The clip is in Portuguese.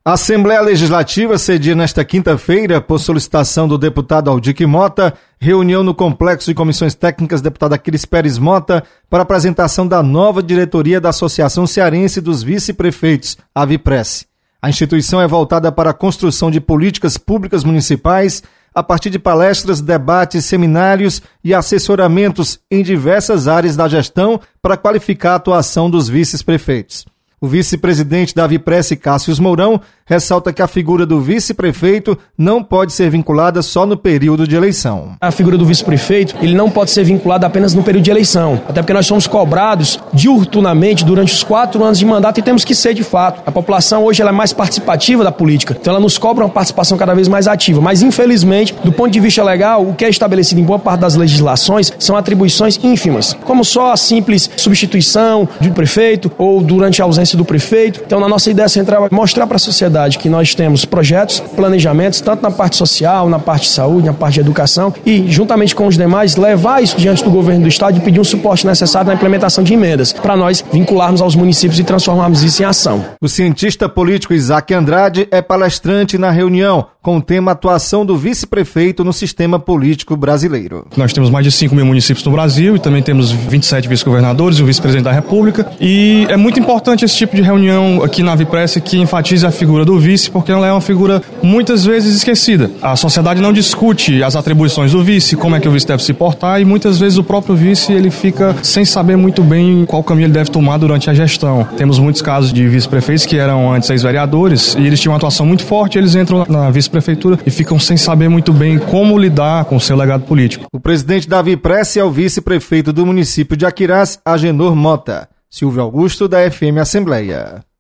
A Assembleia Legislativa cedia nesta quinta-feira, por solicitação do deputado Aldique Mota, reunião no Complexo de Comissões Técnicas deputado Aquiles Pérez Mota para apresentação da nova diretoria da Associação Cearense dos Vice-Prefeitos, a Vipresse. A instituição é voltada para a construção de políticas públicas municipais a partir de palestras, debates, seminários e assessoramentos em diversas áreas da gestão para qualificar a atuação dos vice-prefeitos. O vice-presidente da Vipresse, Cássio Mourão, ressalta que a figura do vice-prefeito não pode ser vinculada só no período de eleição. A figura do vice-prefeito, ele não pode ser vinculada apenas no período de eleição, até porque nós somos cobrados diuturnamente durante os 4 anos de mandato e temos que ser de fato. A população hoje ela é mais participativa da política, então ela nos cobra uma participação cada vez mais ativa, mas infelizmente, do ponto de vista legal, o que é estabelecido em boa parte das legislações são atribuições ínfimas, como só a simples substituição de um prefeito ou durante a ausência do prefeito. Então, na nossa ideia central é mostrar para a sociedade que nós temos projetos, planejamentos, tanto na parte social, na parte de saúde, na parte de educação e, juntamente com os demais, levar isso diante do governo do estado e pedir um suporte necessário na implementação de emendas, para nós vincularmos aos municípios e transformarmos isso em ação. O cientista político Isaac Andrade é palestrante na reunião, com o tema Atuação do Vice-Prefeito no Sistema Político Brasileiro. Nós temos mais de 5 mil municípios no Brasil e também temos 27 vice-governadores e o vice-presidente da República. E é muito importante esse tipo de reunião aqui na Vipresse que enfatize a figura do vice, porque ela é uma figura muitas vezes esquecida. A sociedade não discute as atribuições do vice, como é que o vice deve se portar, e muitas vezes o próprio vice ele fica sem saber muito bem qual caminho ele deve tomar durante a gestão. Temos muitos casos de vice-prefeitos que eram antes ex-vereadores e eles tinham uma atuação muito forte, eles entram na vice-prefeitura e ficam sem saber muito bem como lidar com o seu legado político. O presidente da Vipresse é o vice-prefeito do município de Aquirás, Agenor Mota. Silvio Augusto, da FM Assembleia.